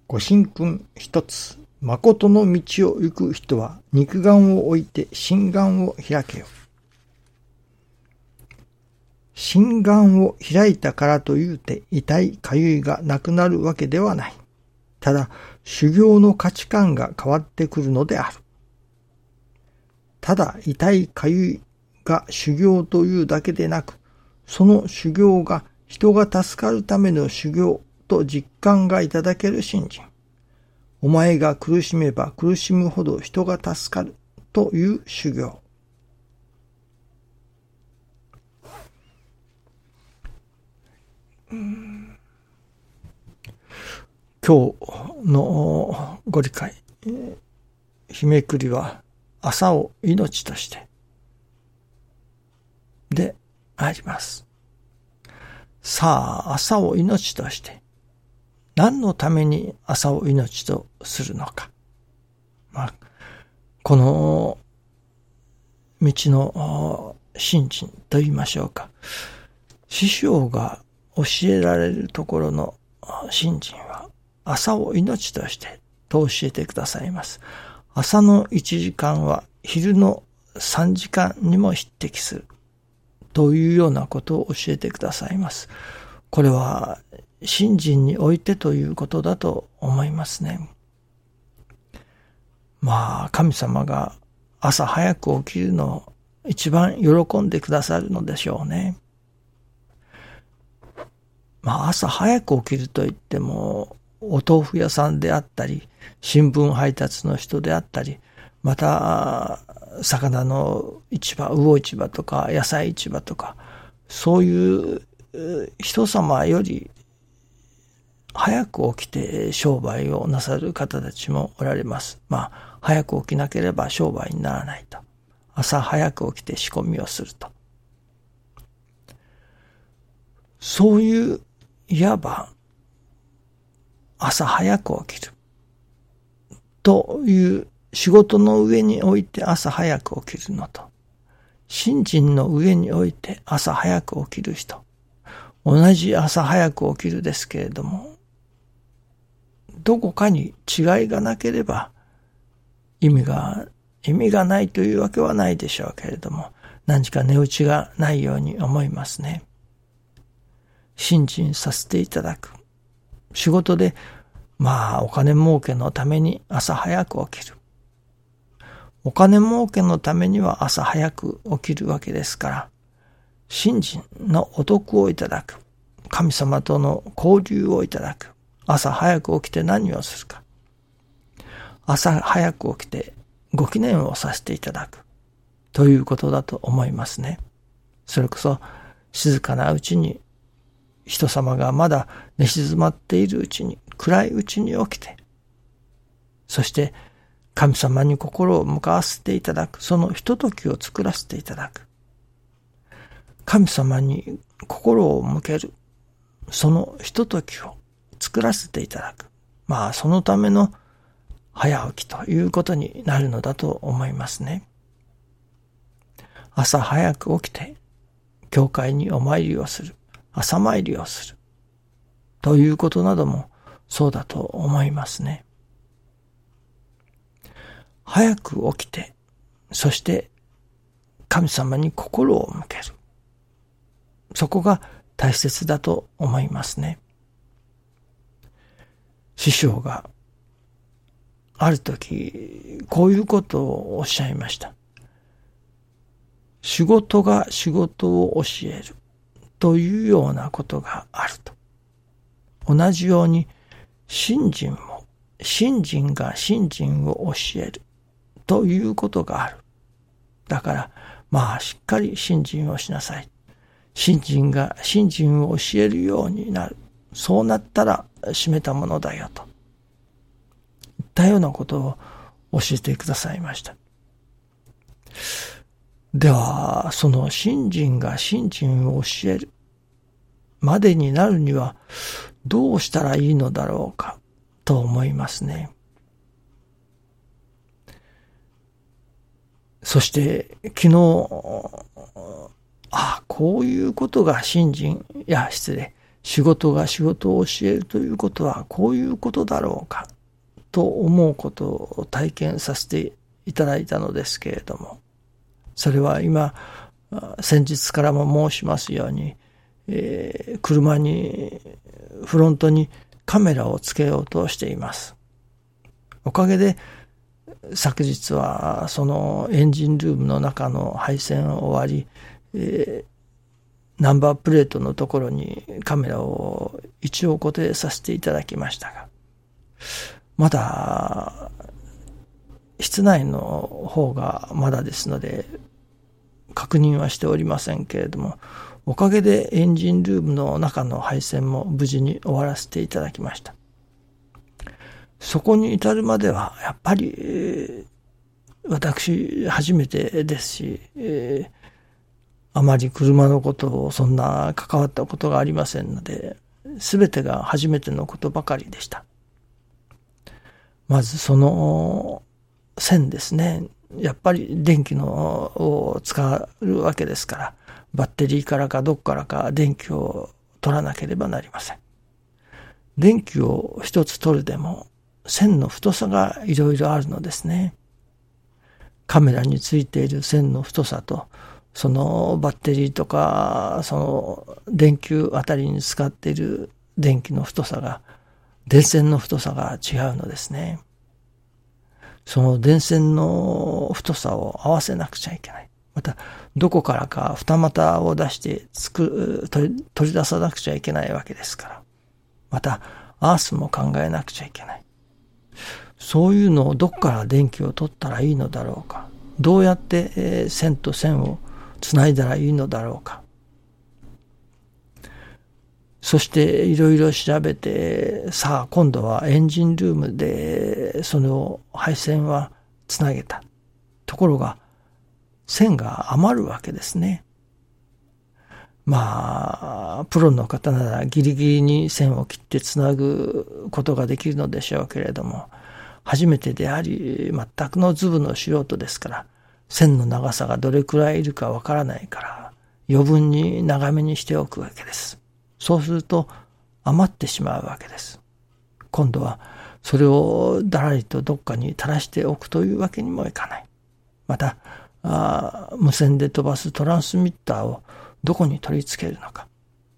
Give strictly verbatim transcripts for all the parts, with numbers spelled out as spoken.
ご神君一つ、誠の道を行く人は肉眼を置いて心眼を開けよ。心眼を開いたからというて痛いかゆいがなくなるわけではない。ただ修行の価値観が変わってくるのである。ただ痛いかゆいが修行というだけでなく、その修行が人が助かるための修行と実感がいただける信心。お前が苦しめば苦しむほど人が助かるという修行。うん今日のご理解、日めくりは朝を命としてであります。さあ、朝を命として何のために朝を命とするのか。まあ、この道の信心と言いましょうか。師匠が教えられるところの信心は朝を命としてと教えてくださいます。朝のいちじかんは昼のさんじかんにも匹敵するというようなことを教えてくださいます。これは信心においてということだと思いますね。まあ神様が朝早く起きるのを一番喜んでくださるのでしょうね。まあ朝早く起きるといってもお豆腐屋さんであったり新聞配達の人であったり、また魚の市場、魚市場とか野菜市場とか、そういう人様より早く起きて商売をなさる方たちもおられます。まあ早く起きなければ商売にならないと。朝早く起きて仕込みをすると。そういういわば朝早く起きるという仕事の上において朝早く起きるのと、信心の上において朝早く起きる人、同じ朝早く起きるですけれども、どこかに違いがなければ意味が意味がないというわけはないでしょうけれども、何か値打ちがないように思いますね。信心させていただく。仕事でまあお金儲けのために朝早く起きる。お金儲けのためには朝早く起きるわけですから、信心のお得をいただく。神様との交流をいただく。朝早く起きて何をするか。朝早く起きてご祈念をさせていただく。ということだと思いますね。それこそ静かなうちに、人様がまだ寝静まっているうちに、暗いうちに起きて、そして神様に心を向かわせていただく、そのひとときを作らせていただく。神様に心を向ける、そのひとときを作らせていただく。まあそのための早起きということになるのだと思いますね。朝早く起きて教会にお参りをする、朝参りをするということなどもそうだと思いますね。早く起きて、そして神様に心を向ける。そこが大切だと思いますね。師匠がある時こういうことをおっしゃいました。仕事が仕事を教えるというようなことがあると。同じように信心も信心が信心を教えるということがある。だからまあしっかり信心をしなさい。信心が信心を教えるようになる。そうなったら締めたものだよといったようなことを教えてくださいました。ではその信心が信心を教えるまでになるにはどうしたらいいのだろうかと思いますね。そして昨日、ああこういうことが信心、いや失礼、 仕事が仕事を教えるということはこういうことだろうかと思うことを体験させていただいたのですけれども、それは今先日からも申しますように、えー、車にフロントにカメラをつけようとしています。おかげで昨日はそのエンジンルームの中の配線を終わり、えーナンバープレートのところにカメラを一応固定させていただきましたが、まだ室内の方がまだですので確認はしておりませんけれども、おかげでエンジンルームの中の配線も無事に終わらせていただきました。そこに至るまではやっぱり、えー、私初めてですし、えーあまり車のことをそんな関わったことがありませんので、すべてが初めてのことばかりでした。まずその線ですね。やっぱり電気のを使うわけですから、バッテリーからかどっからか電気を取らなければなりません。電気を一つ取るでも線の太さがいろいろあるのですね。カメラについている線の太さと、そのバッテリーとか、その電球あたりに使っている電気の太さが、電線の太さが違うのですね。その電線の太さを合わせなくちゃいけない。また、どこからか二股を出してつく取り、取り出さなくちゃいけないわけですから。また、アースも考えなくちゃいけない。そういうのをどこから電気を取ったらいいのだろうか。どうやって、えー、線と線をつないだらいいのだろうか。そしていろいろ調べて、さあ今度はエンジンルームでその配線はつなげた。ところが線が余るわけですね。まあプロの方ならギリギリに線を切ってつなぐことができるのでしょうけれども、初めてであり全くのズブの素人ですから、線の長さがどれくらいいるかわからないから余分に長めにしておくわけです。そうすると余ってしまうわけです。今度はそれをだらりとどっかに垂らしておくというわけにもいかない。またあ無線で飛ばすトランスミッターをどこに取り付けるのか。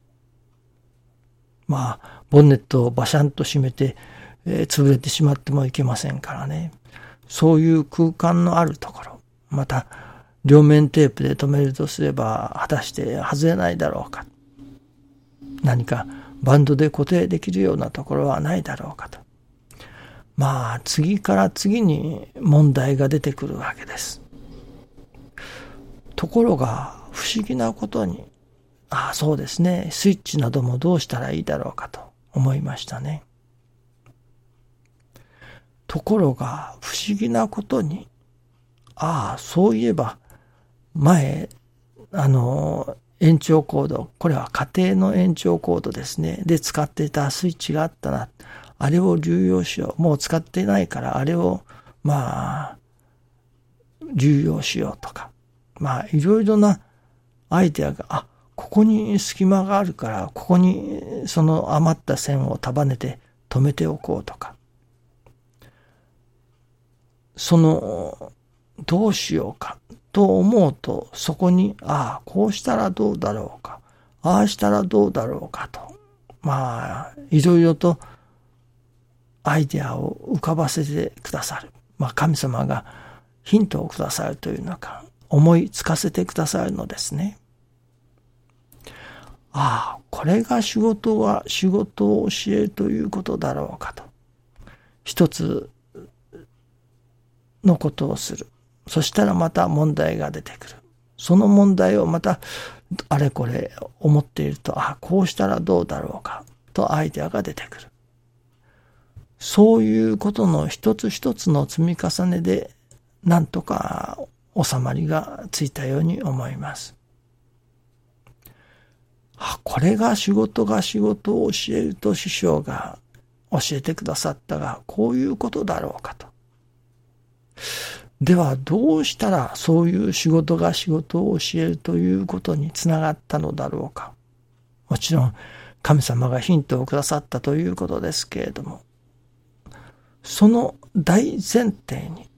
まあボンネットをバシャンと閉めて、えー、潰れてしまってもいけませんからね。そういう空間のあるところ、また両面テープで留めるとすれば果たして外れないだろうか。何かバンドで固定できるようなところはないだろうかと。まあ次から次に問題が出てくるわけです。ところが不思議なことに、ああそうですね、スイッチなどもどうしたらいいだろうかと思いましたね。ところが不思議なことに、ああそういえば前あの延長コード、これは家庭の延長コードですね。で使っていたスイッチがあったな。あれを流用しよう。もう使っていないからあれをまあ流用しようとか。まあいろいろなアイデアが、あ、ここに隙間があるからここにその余った線を束ねて止めておこうとか。そのどうしようかと思うと、そこに、ああ、こうしたらどうだろうか、ああしたらどうだろうかと、まあ、いろいろとアイデアを浮かばせてくださる。まあ、神様がヒントをくださるというのか、思いつかせてくださるのですね。ああ、これが仕事は仕事を教えるということだろうかと。一つのことをする。そしたらまた問題が出てくる。その問題をまたあれこれ思っていると、あ、こうしたらどうだろうかとアイデアが出てくる。そういうことの一つ一つの積み重ねでなんとか収まりがついたように思います。あ、これが仕事が仕事を教えると師匠が教えてくださったが、こういうことだろうかと。ではどうしたらそういう仕事が仕事を教えるということにつながったのだろうか。もちろん神様がヒントをくださったということですけれども、その大前提に、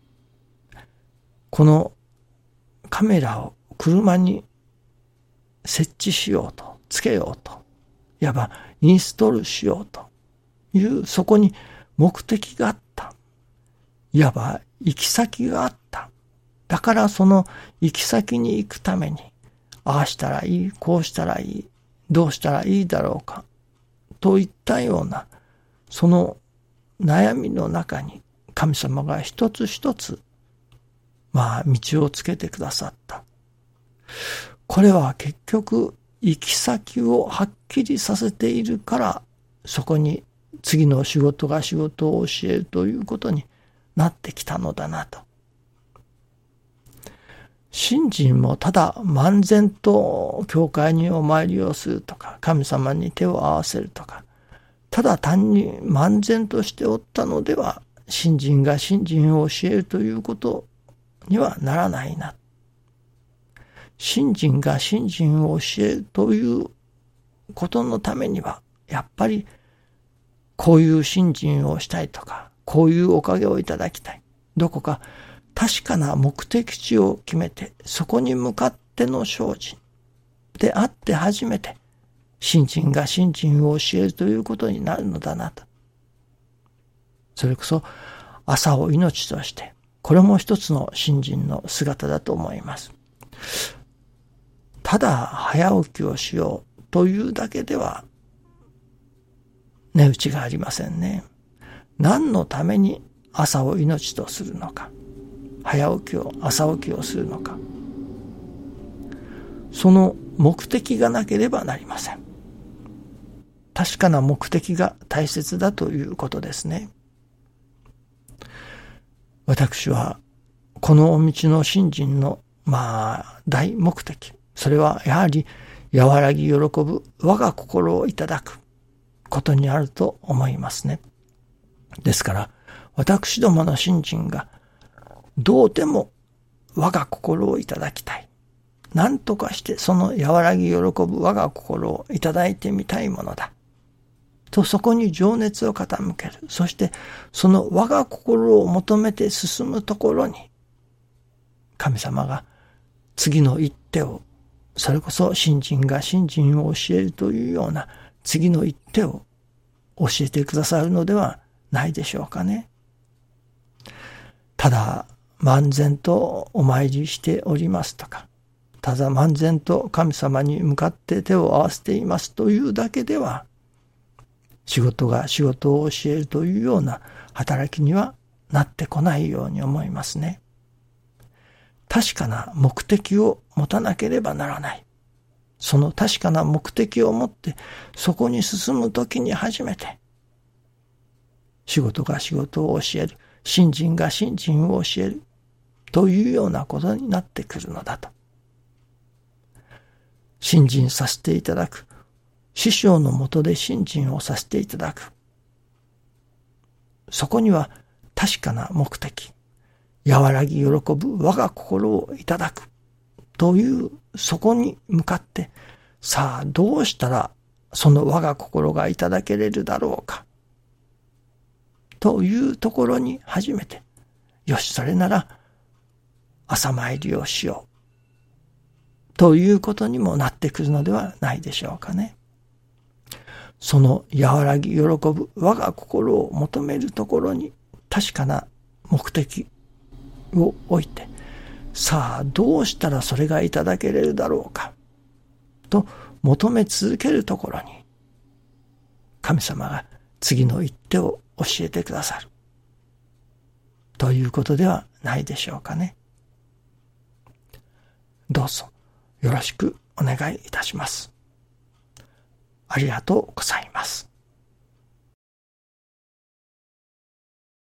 このカメラを車に設置しようと、つけようと、いわばインストールしようという、そこに目的があった。いわば行き先があった。だからその行き先に行くために、ああしたらいい、こうしたらいい、どうしたらいいだろうか、といったような、その悩みの中に神様が一つ一つ、まあ道をつけてくださった。これは結局、行き先をはっきりさせているから、そこに次の仕事が仕事を教えるということになってきたのだなと。信心もただ漫然と教会にお参りをするとか、神様に手を合わせるとか、ただ単に漫然としておったのでは、信心が信心を教えるということにはならないな。信心が信心を教えるということのためには、やっぱりこういう信心をしたいとか、こういうおかげをいただきたい。どこか確かな目的地を決めて、そこに向かっての精進であって初めて、信心が信心を教えるということになるのだなと。それこそ朝を命として、これも一つの信心の姿だと思います。ただ早起きをしようというだけでは値打ちがありませんね。何のために朝を命とするのか、早起きを、朝起きをするのか、その目的がなければなりません。確かな目的が大切だということですね。私はこのお道の信心のまあ大目的、それはやはり和らぎ喜ぶ我が心をいただくことにあると思いますね。ですから私どもの信心がどうでも我が心をいただきたい。何とかしてその和らぎ喜ぶ我が心をいただいてみたいものだ。とそこに情熱を傾ける。そしてその我が心を求めて進むところに神様が次の一手を、それこそ信心が信心を教えるというような次の一手を教えてくださるのではないでしょうかね。ただ漫然とお参りしておりますとか、ただ漫然と神様に向かって手を合わせていますというだけでは、仕事が仕事を教えるというような働きにはなってこないように思いますね。確かな目的を持たなければならない。その確かな目的を持ってそこに進むときに初めて、仕事が仕事を教える、信心が信心を教えるというようなことになってくるのだと。信心させていただく、師匠のもとで信心をさせていただく。そこには確かな目的、和らぎ喜ぶ我が心をいただくという、そこに向かって、さあどうしたらその我が心がいただけれるだろうかというところに初めて、よしそれなら朝参りをしようということにもなってくるのではないでしょうかね。その和らぎ喜ぶ我が心を求めるところに確かな目的を置いて、さあどうしたらそれがいただけれるだろうかと求め続けるところに、神様が次の一手を教えてくださるということではないでしょうかね。どうぞよろしくお願いいたします。ありがとうございます。